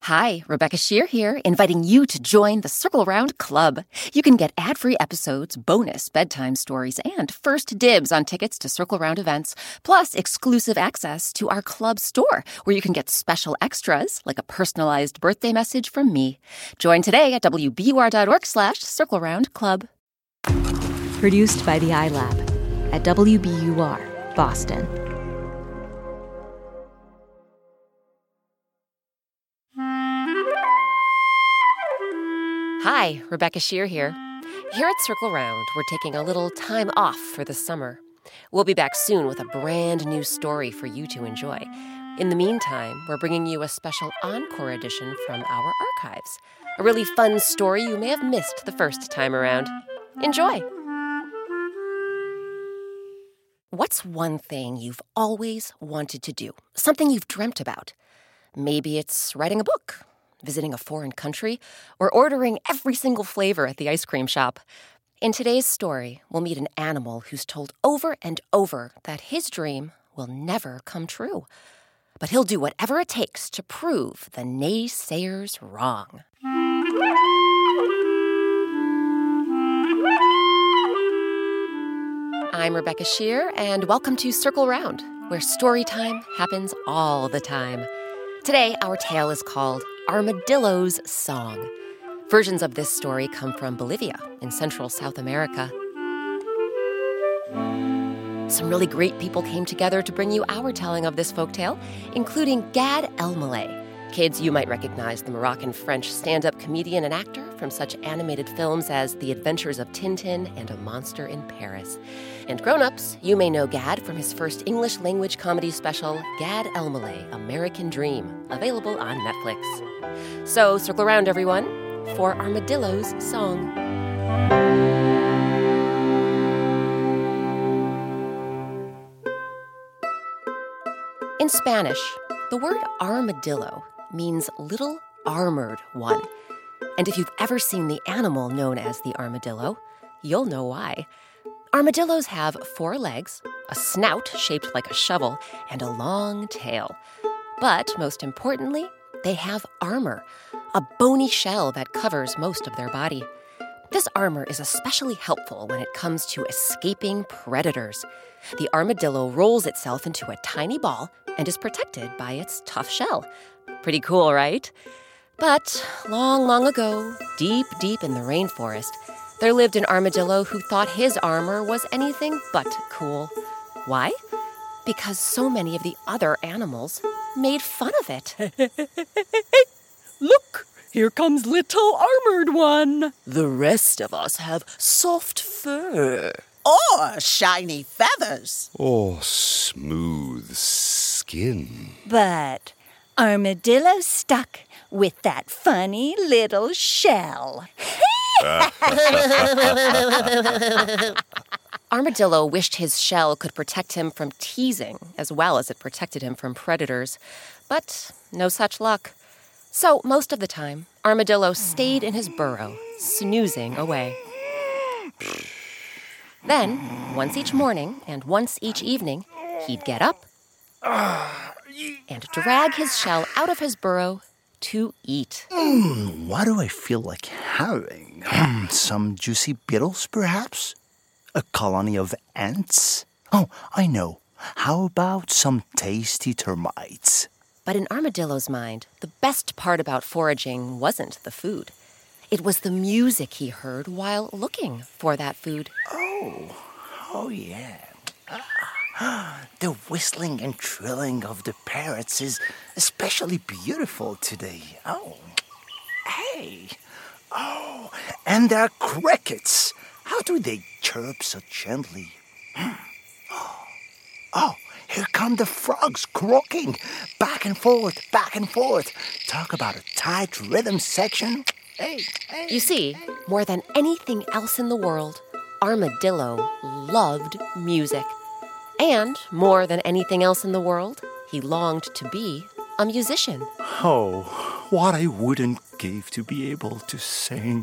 Hi, Rebecca Shear here, inviting you to join the Circle Round Club. You can get ad-free episodes, bonus bedtime stories, and first dibs on tickets to Circle Round events, plus exclusive access to our club store, where you can get special extras, like a personalized birthday message from me. Join today at wbur.org/circleroundclub. Produced by the iLab at WBUR, Boston. Hi, Rebecca Shear here. Here at Circle Round, we're taking a little time off for the summer. We'll be back soon with a brand new story for you to enjoy. In the meantime, we're bringing you a special encore edition from our archives. A really fun story you may have missed the first time around. Enjoy! What's one thing you've always wanted to do? Something you've dreamt about? Maybe it's writing a book, visiting a foreign country, or ordering every single flavor at the ice cream shop. In today's story, we'll meet an animal who's told over and over that his dream will never come true. But he'll do whatever it takes to prove the naysayers wrong. I'm Rebecca Shear, and welcome to Circle Round, where story time happens all the time. Today, our tale is called Armadillo's Song. Versions of this story come from Bolivia in Central South America. Some really great people came together to bring you our telling of this folktale, including Gad Elmaleh. Kids, you might recognize the Moroccan-French stand-up comedian and actor from such animated films as The Adventures of Tintin and A Monster in Paris. And grown-ups, you may know Gad from his first English-language comedy special, Gad Elmaleh, American Dream, available on Netflix. So circle around, everyone, for Armadillo's Song. In Spanish, the word armadillo means little armored one. And if you've ever seen the animal known as the armadillo, you'll know why. Armadillos have 4 legs, a snout shaped like a shovel, and a long tail. But most importantly, they have armor, a bony shell that covers most of their body. This armor is especially helpful when it comes to escaping predators. The armadillo rolls itself into a tiny ball and is protected by its tough shell. Pretty cool, right? But long, long ago, deep, deep in the rainforest, there lived an armadillo who thought his armor was anything but cool. Why? Because so many of the other animals made fun of it. Look, here comes little armored one. The rest of us have soft fur. Or shiny feathers. Or smooth skin. But Armadillo's stuck with that funny little shell. Armadillo wished his shell could protect him from teasing as well as it protected him from predators. But no such luck. So most of the time, Armadillo stayed in his burrow, snoozing away. Then, once each morning and once each evening, he'd get up and drag his shell out of his burrow to eat. What do I feel like having? Some juicy beetles, perhaps? A colony of ants? Oh, I know. How about some tasty termites? But in Armadillo's mind, the best part about foraging wasn't the food. It was the music he heard while looking for that food. Oh yeah. The whistling and trilling of the parrots is especially beautiful today. Oh, hey. Oh, and their crickets. How do they chirp so gently? Oh, here come the frogs croaking. Back and forth, back and forth. Talk about a tight rhythm section. Hey. You see, more than anything else in the world, Armadillo loved music. And more than anything else in the world, he longed to be a musician. Oh, what I wouldn't give to be able to sing.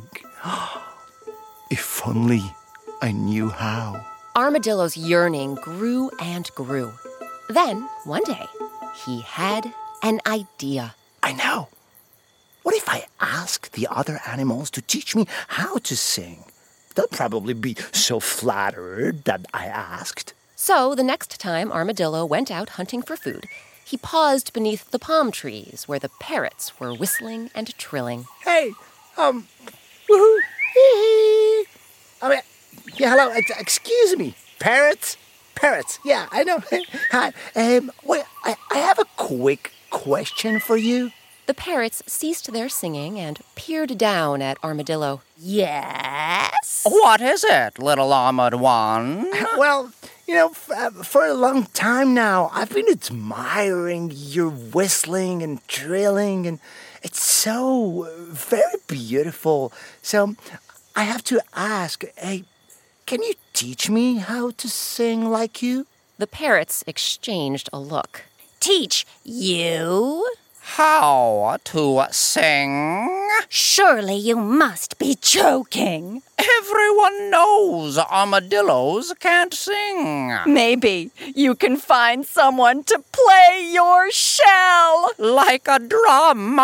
If only I knew how. Armadillo's yearning grew and grew. Then, one day, he had an idea. I know. what if I ask the other animals to teach me how to sing? They'll probably be so flattered that I asked. So the next time Armadillo went out hunting for food, he paused beneath the palm trees where the parrots were whistling and trilling. Hey, woohoo, hee-hee. Yeah, hello, excuse me, parrots? Parrots, yeah, I know. Hi, wait, I have a quick question for you. The parrots ceased their singing and peered down at Armadillo. Yes? What is it, little armored one? Well, for a long time now, I've been admiring your whistling and trilling, and it's so very beautiful. So I have to ask, hey, can you teach me how to sing like you? The parrots exchanged a look. Teach you? How to sing? Surely you must be joking. Everyone knows armadillos can't sing. Maybe you can find someone to play your shell. Like a drum.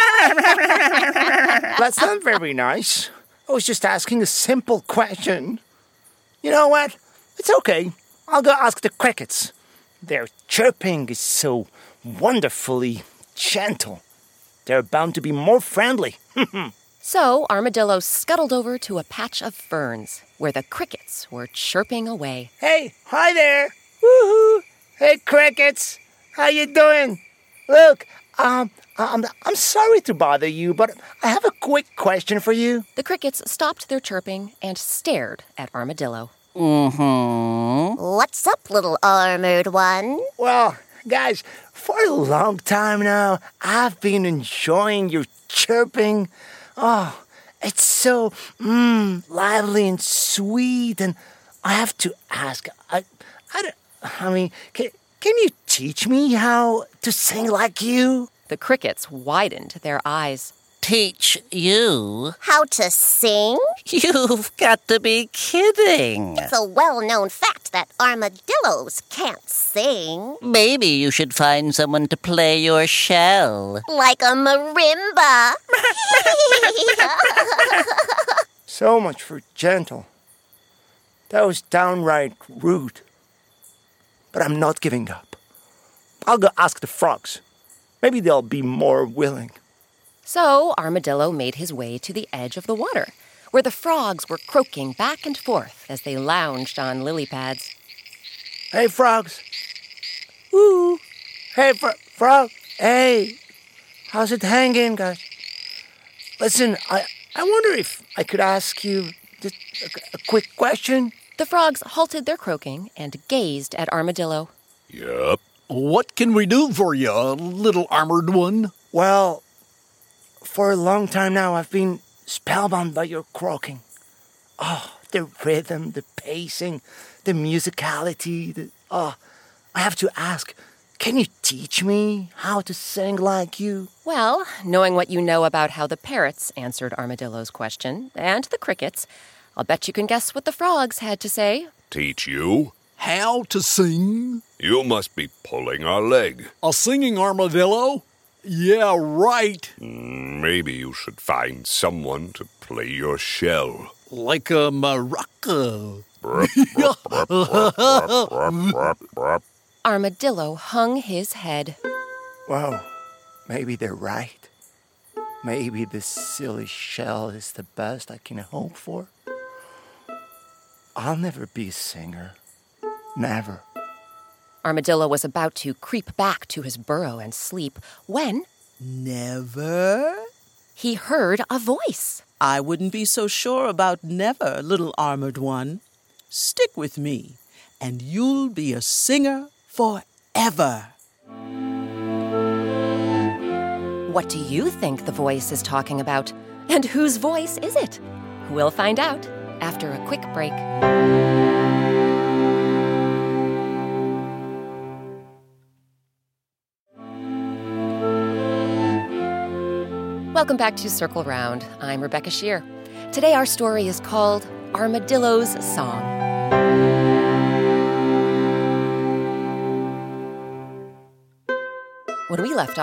That's not very nice. I was just asking a simple question. You know what? It's okay. I'll go ask the crickets. Their chirping is so wonderfully gentle. They're bound to be more friendly. So Armadillo scuttled over to a patch of ferns where the crickets were chirping away. Hey, hi there. Woohoo. Hey, crickets. How you doing? Look, I'm sorry to bother you, but I have a quick question for you. The crickets stopped their chirping and stared at Armadillo. What's up, little armored one? Well, guys, for a long time now, I've been enjoying your chirping. Oh, it's so lively and sweet. And I have to ask, can you teach me how to sing like you? The crickets widened their eyes. Teach you? How to sing? You've got to be kidding. It's a well-known fact that armadillos can't sing. Maybe you should find someone to play your shell. Like a marimba. So much for gentle. That was downright rude. But I'm not giving up. I'll go ask the frogs. Maybe they'll be more willing. So Armadillo made his way to the edge of the water, where the frogs were croaking back and forth as they lounged on lily pads. Hey, frogs. Woo. Hey, frog. Hey. How's it hanging, guys? Listen, I wonder if I could ask you just a quick question. The frogs halted their croaking and gazed at Armadillo. Yup. What can we do for you, little armored one? Well, for a long time now, I've been spellbound by your croaking. Oh, the rhythm, the pacing, the musicality. I have to ask, can you teach me how to sing like you? Well, knowing what you know about how the parrots answered Armadillo's question, and the crickets, I'll bet you can guess what the frogs had to say. Teach you? How to sing? You must be pulling our leg. A singing armadillo? Yeah, right. Maybe you should find someone to play your shell. Like a maraca. Armadillo hung his head. Well, maybe they're right. Maybe this silly shell is the best I can hope for. I'll never be a singer. Never. Armadillo was about to creep back to his burrow and sleep when... Never? He heard a voice. I wouldn't be so sure about never, little armored one. Stick with me, and you'll be a singer forever. What do you think the voice is talking about? And whose voice is it? We'll find out after a quick break. Welcome back to Circle Round. I'm Rebecca Shear. Today our story is called Armadillo's Song. When we left off,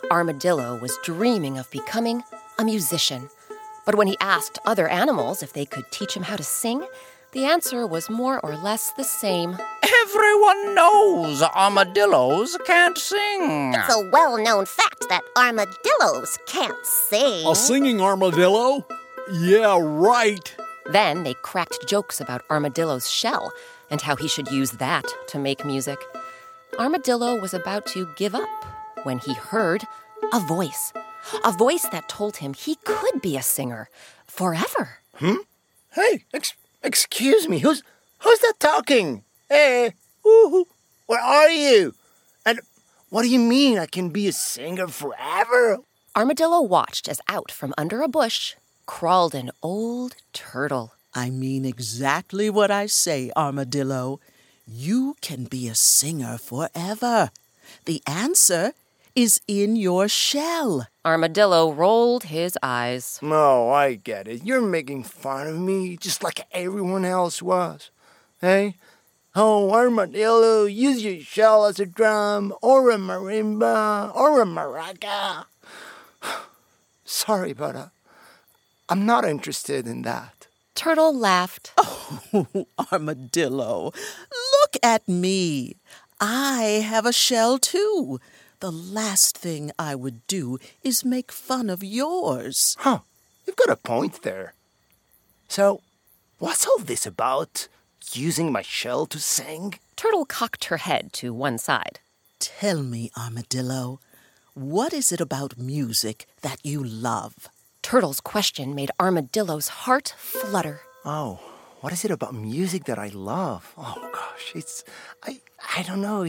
Armadillo was dreaming of becoming a musician. But when he asked other animals if they could teach him how to sing, the answer was more or less the same. Everyone knows armadillos can't sing. It's a well-known fact that armadillos can't sing. A singing armadillo? Yeah, right. Then they cracked jokes about Armadillo's shell and how he should use that to make music. Armadillo was about to give up when he heard a voice that told him he could be a singer forever. Hey, excuse me, who's that talking? Hey, where are you? And what do you mean I can be a singer forever? Armadillo watched as out from under a bush crawled an old turtle. I mean exactly what I say, Armadillo. You can be a singer forever. The answer is in your shell. Armadillo rolled his eyes. No, I get it. You're making fun of me just like everyone else was. Hey? Oh, Armadillo, use your shell as a drum, or a marimba, or a maraca. Sorry, but I'm not interested in that. Turtle laughed. Oh, Armadillo, look at me. I have a shell, too. The last thing I would do is make fun of yours. Huh, you've got a point there. So, what's all this about? Using my shell to sing? Turtle cocked her head to one side. Tell me, Armadillo, what is it about music that you love? Turtle's question made Armadillo's heart flutter. Oh, what is it about music that I love? Oh, gosh, I don't know,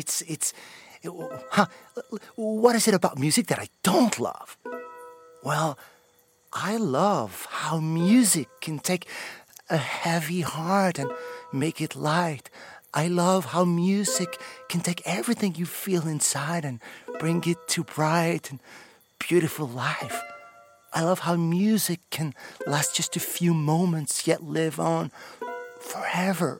what is it about music that I don't love? Well, I love how music can take a heavy heart and make it light. I love how music can take everything you feel inside and bring it to bright and beautiful life. I love how music can last just a few moments yet live on forever.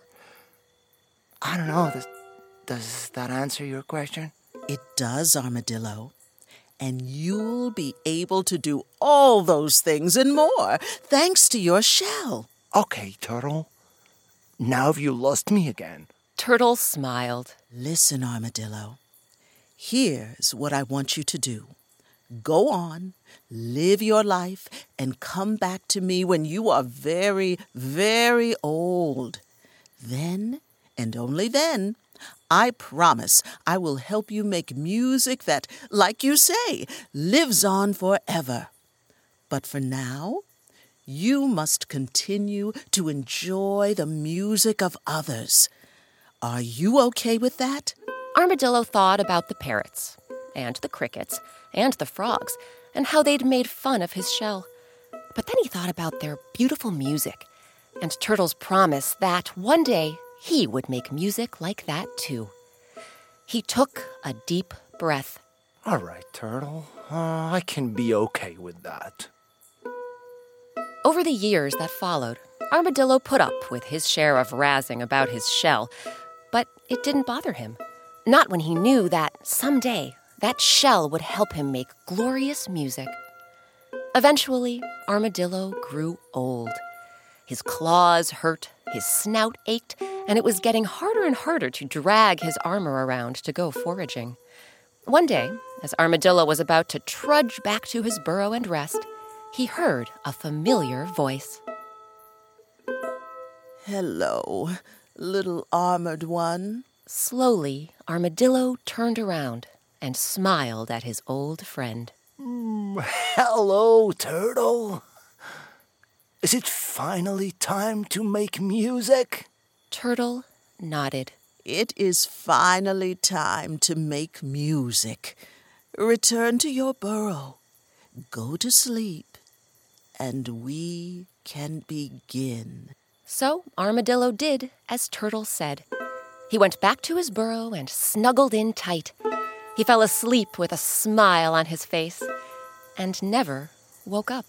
I don't know, does that answer your question? It does, Armadillo. And you'll be able to do all those things and more, thanks to your shell. Okay, Turtle. Now have you lost me again? Turtle smiled. Listen, Armadillo. Here's what I want you to do. Go on, live your life, and come back to me when you are very, very old. Then, and only then, I promise I will help you make music that, like you say, lives on forever. But for now, you must continue to enjoy the music of others. Are you okay with that? Armadillo thought about the parrots, and the crickets, and the frogs, and how they'd made fun of his shell. But then he thought about their beautiful music, and Turtle's promise that one day he would make music like that too. He took a deep breath. All right, Turtle. I can be okay with that. Over the years that followed, Armadillo put up with his share of razzing about his shell, but it didn't bother him. Not when he knew that someday that shell would help him make glorious music. Eventually, Armadillo grew old. His claws hurt, his snout ached, and it was getting harder and harder to drag his armor around to go foraging. One day, as Armadillo was about to trudge back to his burrow and rest, he heard a familiar voice. Hello, little armored one. Slowly, Armadillo turned around and smiled at his old friend. Hello, Turtle. Is it finally time to make music? Turtle nodded. It is finally time to make music. Return to your burrow. Go to sleep. And we can begin. So Armadillo did as Turtle said. He went back to his burrow and snuggled in tight. He fell asleep with a smile on his face and never woke up.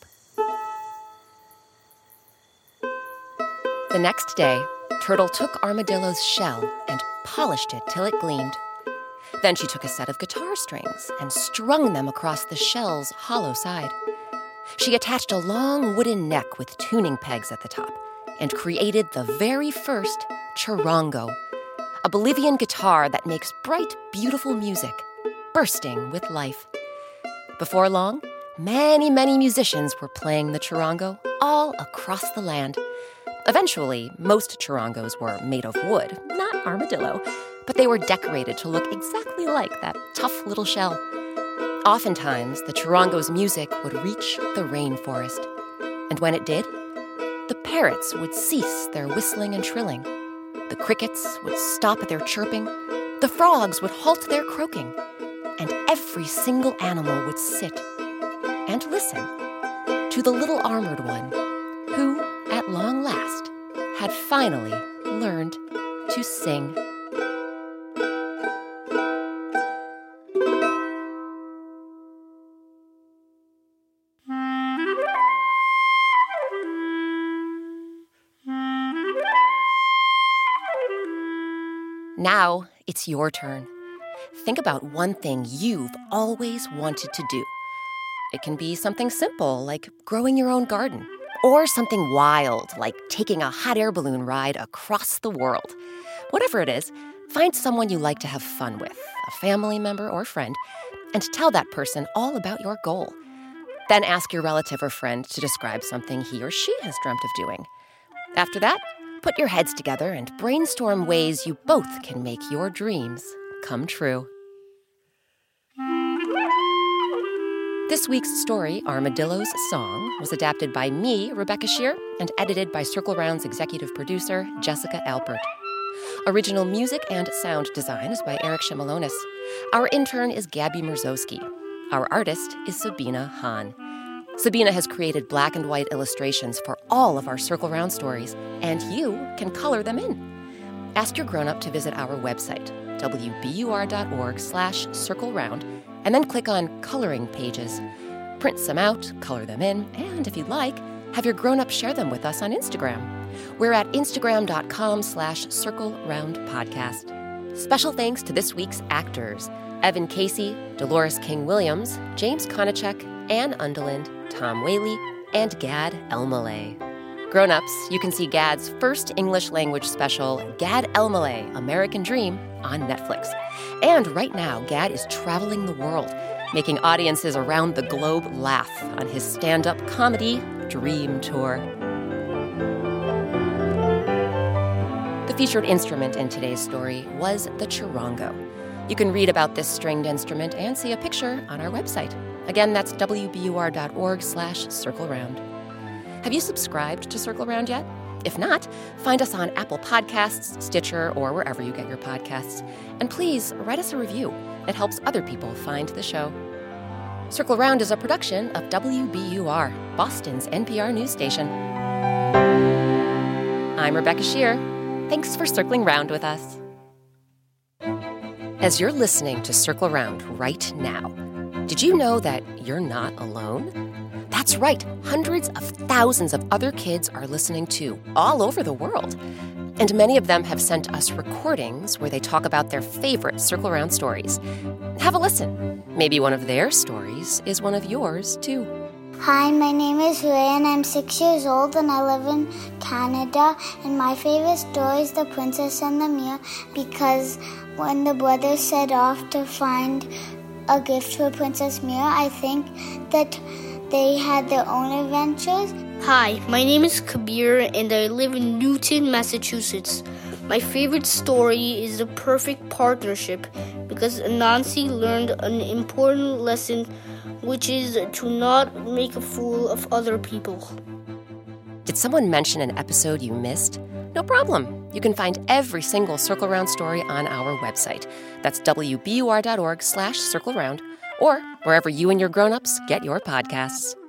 The next day, Turtle took Armadillo's shell and polished it till it gleamed. Then she took a set of guitar strings and strung them across the shell's hollow side. She attached a long wooden neck with tuning pegs at the top and created the very first charango, a Bolivian guitar that makes bright, beautiful music, bursting with life. Before long, many, many musicians were playing the charango all across the land. Eventually, most charangos were made of wood, not armadillo, but they were decorated to look exactly like that tough little shell. Oftentimes, the charango's music would reach the rainforest. And when it did, the parrots would cease their whistling and trilling. The crickets would stop their chirping. The frogs would halt their croaking. And every single animal would sit and listen to the little armored one who, at long last, had finally learned to sing. Now it's your turn. Think about one thing you've always wanted to do. It can be something simple, like growing your own garden, or something wild, like taking a hot air balloon ride across the world. Whatever it is, find someone you like to have fun with, a family member or friend, and tell that person all about your goal. Then ask your relative or friend to describe something he or she has dreamt of doing. After that, put your heads together and brainstorm ways you both can make your dreams come true. This week's story, Armadillo's Song, was adapted by me, Rebecca Shear, and edited by Circle Round's executive producer, Jessica Alpert. Original music and sound design is by Eric Shimalonis. Our intern is Gabby Murzowski. Our artist is Sabina Hahn. Sabina has created black and white illustrations for all of our Circle Round stories, and you can color them in. Ask your grown-up to visit our website, wbur.org/circleround, and then click on Coloring Pages. Print some out, color them in, and if you'd like, have your grown-up share them with us on Instagram. We're at instagram.com/circleroundpodcast. Special thanks to this week's actors, Evan Casey, Dolores King-Williams, James Konachek, Anne Undeland, Tom Whaley, and Gad Elmaleh. Grown-ups, you can see Gad's first English language special, Gad Elmaleh, American Dream, on Netflix. And right now, Gad is traveling the world, making audiences around the globe laugh on his stand-up comedy Dream Tour. The featured instrument in today's story was the charango. You can read about this stringed instrument and see a picture on our website. Again, that's wbur.org/circleround. Have you subscribed to Circle Round yet? If not, find us on Apple Podcasts, Stitcher, or wherever you get your podcasts. And please write us a review. It helps other people find the show. Circle Round is a production of WBUR, Boston's NPR news station. I'm Rebecca Shear. Thanks for circling round with us. As you're listening to Circle Round right now, did you know that you're not alone? That's right, hundreds of thousands of other kids are listening too, all over the world. And many of them have sent us recordings where they talk about their favorite Circle Round stories. Have a listen. Maybe one of their stories is one of yours too. Hi, my name is Ray and I'm 6 years old and I live in Canada. And my favorite story is The Princess and the Mirror because when the brothers set off to find a gift for Princess Mira, I think that they had their own adventures. Hi, my name is Kabir and I live in Newton, Massachusetts. My favorite story is The Perfect Partnership because Anansi learned an important lesson, which is to not make a fool of other people. Did someone mention an episode you missed? No problem. You can find every single Circle Round story on our website. That's wbur.org/circleround, or wherever you and your grown-ups get your podcasts.